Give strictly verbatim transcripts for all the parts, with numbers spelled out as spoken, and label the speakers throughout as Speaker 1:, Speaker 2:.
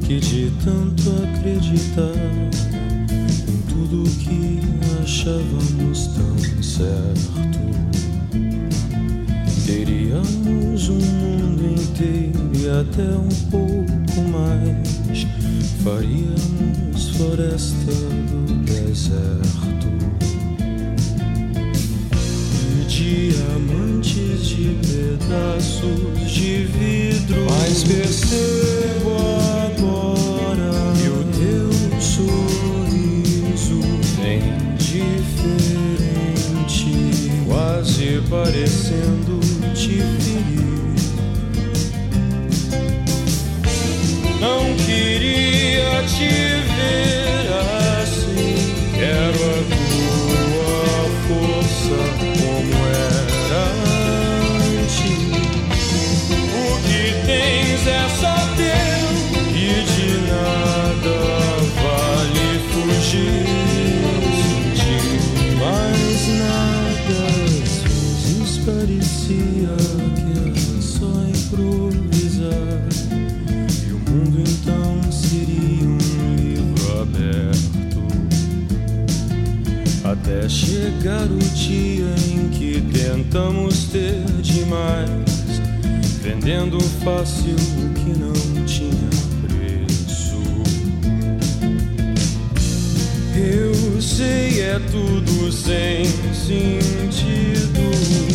Speaker 1: que de tanto acreditar em tudo que achávamos tão certo, teríamos um mundo inteiro e até um pouco mais, faríamos floresta do deserto e diamantes de pedaços de vidro. Mas percebo agora que o teu sorriso é indiferente, quase parecendo te ferir. Não queria te ver assim, quero a tua força como era antes. O que tens é só teu e de nada vale fugir. Sentir mais nada, às vezes parecia que era só improvisar, e o mundo então seria um livro aberto, até chegar o dia em que tentamos ter demais, vendendo fácil o que não tinha preço. Eu sei, é tudo sem sentido.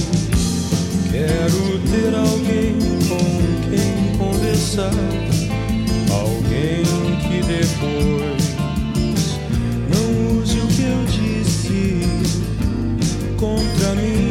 Speaker 1: Quero ter alguém com quem conversar, alguém que depois não use o que eu disse contra mim.